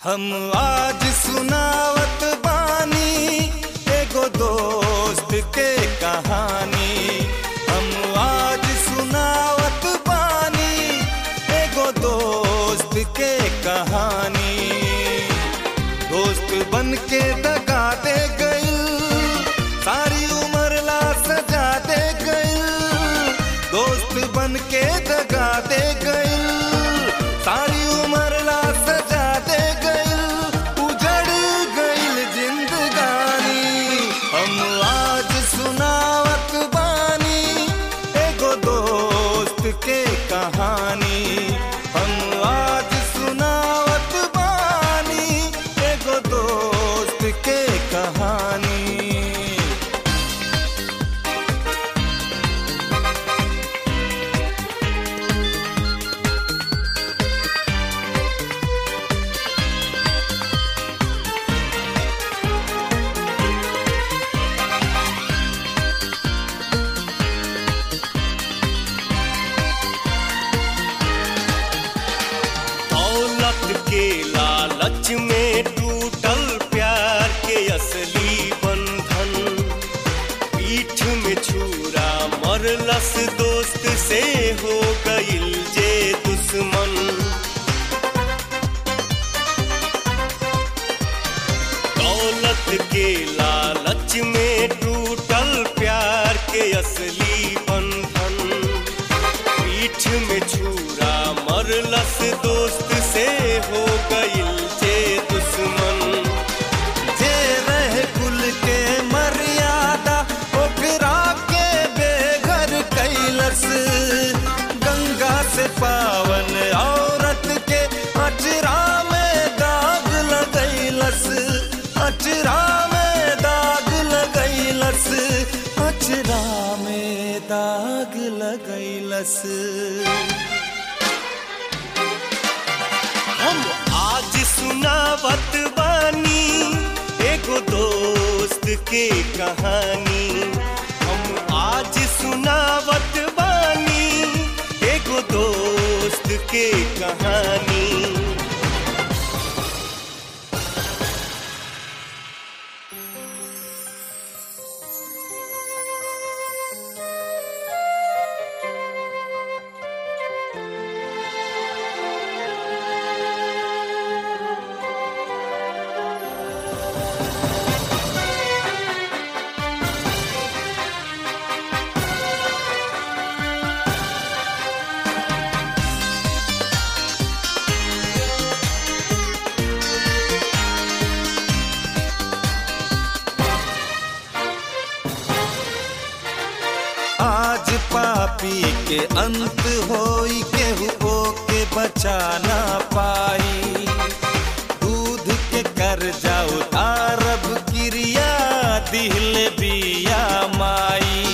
हम आज सुनावत बानी एगो दोस्त के कहानी। हम आज सुनावत बानी एगो दोस्त के कहानी। दोस्त बन के दगा दे गइल, सारी उम्र ला सजा दे गइल। दोस्त बन के दगा दे गइल, सारी उम्र ला सजा दे गइल। उजड़ गइल जिंदगानी। हम आज सुनावत बानी एगो दोस्त के कहानी। हम आज सुनावत बानी एगो दोस्त के कहानी। के लालच में टूटल प्यार के असली बंधन। पीठ में छुरा मरलस दोस्त से हो गइल जे दुश्मन। दौलत के लालच में टूटल प्यार के असली बंधन। पीठ में छुरा मरलस दोस्त से हो गइल जे दुश्मन। जे रह कुल के मर्यादा ओकरा के बेघर कैलस। गंगा से पावन औरत के अचरा में दाग लगैलस। अचरा में दाग लगैलस। अचरा में दाग लगैलस। हम आज सुनावत बानी एगो दोस्त के कहानी। हम आज सुनावत बानी एगो दोस्त के कहानी। आज पापी के अंत होई, केहू के बचा ना पाई। दूध के कर्जा उतारब क्रिया दिहले बिया माई।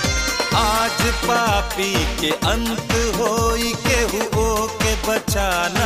आज पापी के अंत होई, केहू के बचा